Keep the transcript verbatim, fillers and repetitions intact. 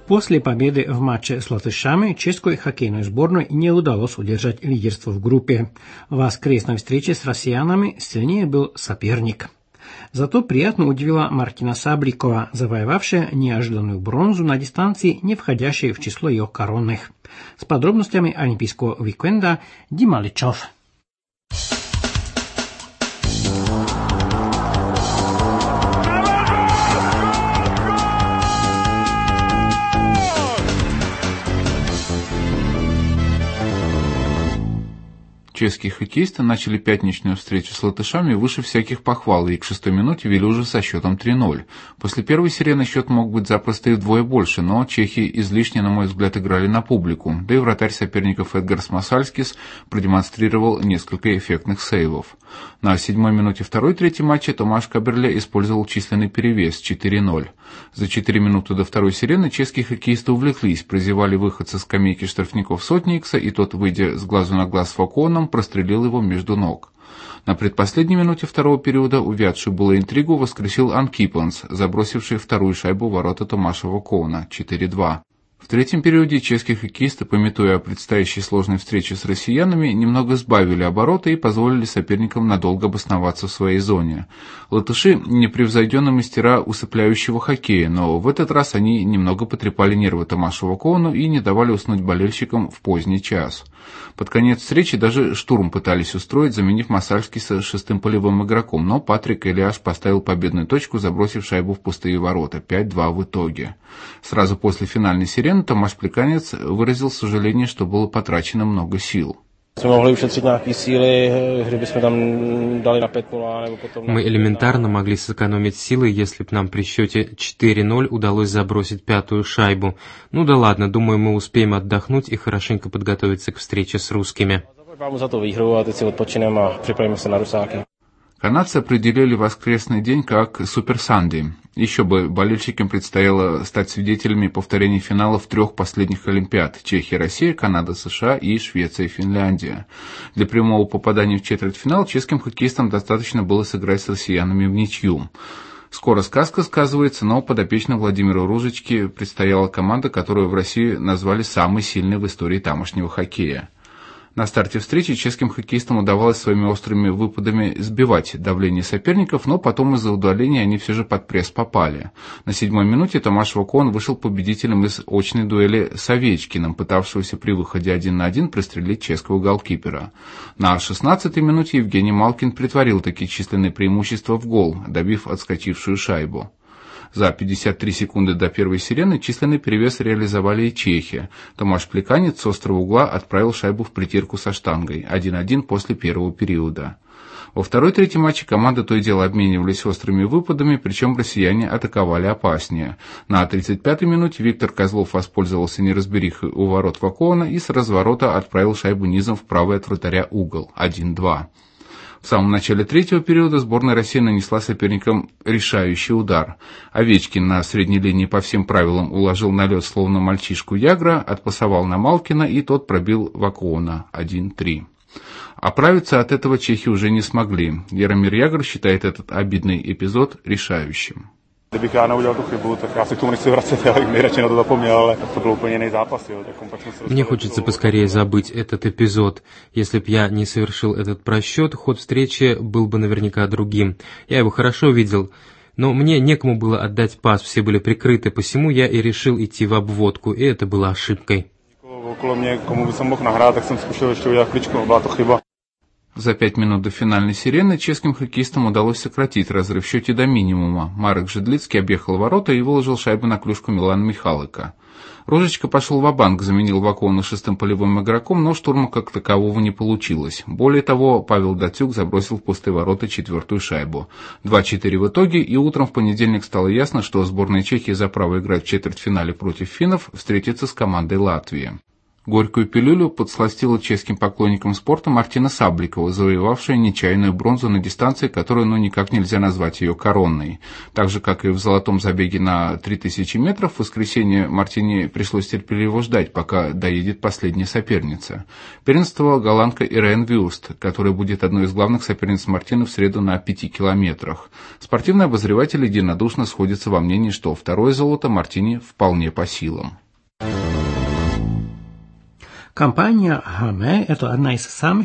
После победы в матче с латышами чешской хоккейной сборной не удалось удержать лидерство в группе. В воскресной встрече с россиянами сильнее был соперник. Зато приятно удивила Мартина Сабликова, завоевавшая неожиданную бронзу на дистанции, не входящей в число ее коронных. С подробностями олимпийского уикенда Дима Личев. Чешские хоккеисты начали пятничную встречу с латышами выше всяких похвал и к шестой минуте вели уже со счетом три ноль. После первой сирены счет мог быть запросто и вдвое больше, но чехи излишне, на мой взгляд, играли на публику, да и вратарь соперников Эдгарс Масальскис продемонстрировал несколько эффектных сейвов. На седьмой минуте второй-третьей матча Томаш Каберле использовал численный перевес четыре ноль. За четыре минуты до второй сирены чешские хоккеисты увлеклись, прозевали выход со скамейки штрафников Сотникса, и тот, выйдя с глазу на глаз с Ваконом, прострелил его между ног. На предпоследней минуте второго периода увядшую было интригу воскресил Анкипанс, забросивший вторую шайбу в ворота Томаша Вакона четыре два. В третьем периоде чешские хоккеисты, памятуя о предстоящей сложной встрече с россиянами, немного сбавили обороты и позволили соперникам надолго обосноваться в своей зоне. Латыши – непревзойденные мастера усыпляющего хоккея, но в этот раз они немного потрепали нервы Томашу Вакону и не давали уснуть болельщикам в поздний час. Под конец встречи даже штурм пытались устроить, заменив Масальскиса шестым полевым игроком, но Патрик Элиаш поставил победную точку, забросив шайбу в пустые ворота пять два в итоге. Сразу после финальной сирены Томаш Плеканец выразил сожаление, что было потрачено много сил. Мы элементарно могли сэкономить силы, если бы нам при счете четыре ноль удалось забросить пятую шайбу. Ну да ладно, думаю, мы успеем отдохнуть и хорошенько подготовиться к встрече с русскими. Канадцы определили воскресный день как Супер Санди. Еще бы, болельщикам предстояло стать свидетелями повторения финалов трех последних Олимпиад – Чехия, Россия, Канада, США и Швеция, Финляндия. Для прямого попадания в четвертьфинал чешским хоккеистам достаточно было сыграть с россиянами в ничью. Скоро сказка сказывается, но подопечным Владимиру Ружичке предстояла команда, которую в России назвали самой сильной в истории тамошнего хоккея. На старте встречи чешским хоккеистам удавалось своими острыми выпадами сбивать давление соперников, но потом из-за удаления они все же под пресс попали. На седьмой минуте Томаш Вакон вышел победителем из очной дуэли с Овечкиным, пытавшегося при выходе один на один пристрелить чешского голкипера. На шестнадцатой минуте Евгений Малкин притворил такие численные преимущества в гол, добив отскочившую шайбу. За пятьдесят три секунды до первой сирены численный перевес реализовали и чехи. Томаш Плеканец с острого угла отправил шайбу в притирку со штангой один один после первого периода. Во второй-третьем матче команды то и дело обменивались острыми выпадами, причем россияне атаковали опаснее. На тридцать пятой минуте Виктор Козлов воспользовался неразберихой у ворот Вакона и с разворота отправил шайбу низом в правый от вратаря угол один два. В самом начале третьего периода сборная России нанесла соперникам решающий удар. Овечкин на средней линии по всем правилам уложил на лед словно мальчишку Ягра, отпасовал на Малкина, и тот пробил Вакона один три. Оправиться от этого чехи уже не смогли. Яромир Ягр считает этот обидный эпизод решающим. Kdybych já neudělal tu chybu, tak já se k tomu nechci vracet, já bych nejradši na to zapomněl, ale to byl úplně jiný zápas. Jo, Мне хочется поскорее забыть этот эпизод. Если б я не совершил этот просчет, ход встречи был бы наверняка другим. Я его хорошо видел, но мне некому было отдать пас, все были прикрыты, посему я и решил идти в обводку, и это было ошибкой. Около меня, кому бы сам мог награть, так сам скушал, что я кличку, была то chyba. За пять минут до финальной сирены чешским хоккеистам удалось сократить разрыв в счете до минимума. Марек Жидлицкий объехал ворота и выложил шайбу на клюшку Милана Михалыка. Ружичка пошел ва-банк, заменил Вакона шестым полевым игроком, но штурма как такового не получилось. Более того, Павел Датюк забросил в пустые ворота четвертую шайбу. два четыре в итоге, и утром в понедельник стало ясно, что сборная Чехии за право играть в четвертьфинале против финнов встретится с командой Латвии. Горькую пилюлю подсластила чешским поклонникам спорта Мартина Сабликова, завоевавшая нечаянную бронзу на дистанции, которую ну никак нельзя назвать ее коронной. Так же, как и в золотом забеге на три тысячи метров, в воскресенье Мартине пришлось терпеливо ждать, пока доедет последняя соперница. Первенствовала голландка Ирен Вюст, которая будет одной из главных соперниц Мартина в среду на пяти километрах. Спортивные обозреватели единодушно сходятся во мнении, что второе золото Мартине вполне по силам. Компания Хаме – это одна из самых